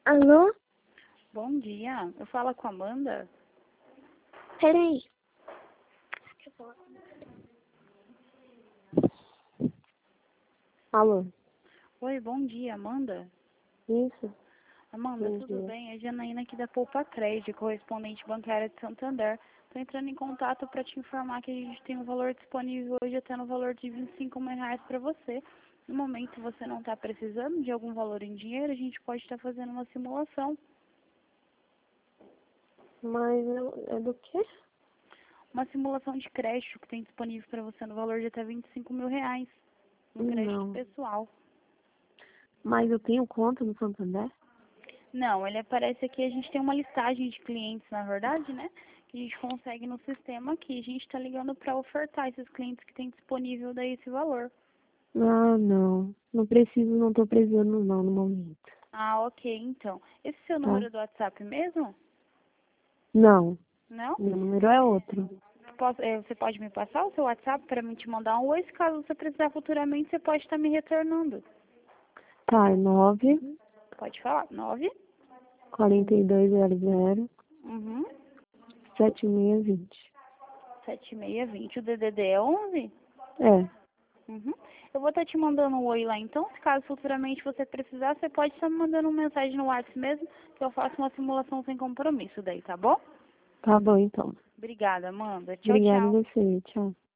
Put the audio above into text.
Alô? Bom dia, eu falo com a Amanda. Peraí. Alô? Oi, bom dia, Amanda. Isso? Amanda, Bom tudo dia. bem? É Janaína aqui da Poupa Crédito, correspondente bancária de Santander. Estou entrando em contato para te informar que a gente tem um valor disponível hoje até no valor de R$ 25.000 para você. No momento você não está precisando de algum valor em dinheiro, a gente pode estar fazendo uma simulação. Mas é do quê? Uma simulação de crédito que tem disponível para você no valor de até R$ 25.000. Um crédito Não. pessoal. Mas eu tenho conta no Santander? Não, ele aparece aqui, a gente tem uma listagem de clientes, na verdade, né? Que a gente consegue no sistema aqui. A gente está ligando para ofertar esses clientes que tem disponível daí esse valor. Ah, não. Não preciso, não tô precisando não no momento. Ah, ok, então. Esse é o seu Tá? número do WhatsApp mesmo? Não. Não? Meu número é outro. Você pode me passar o seu WhatsApp para mim te mandar um oi? Se caso você precisar futuramente, você pode estar me retornando. Tá, é 9 Pode falar. 9? 4200 Uhum. 7620. 7620. O DDD é 11? É. Uhum. Eu vou estar te mandando um oi lá então. Se caso futuramente você precisar, você pode estar me mandando uma mensagem no WhatsApp mesmo, que eu faço uma simulação sem compromisso daí, tá bom? Tá bom, então. Obrigada, Amanda. Tchau, Obrigada a tchau. você. Tchau.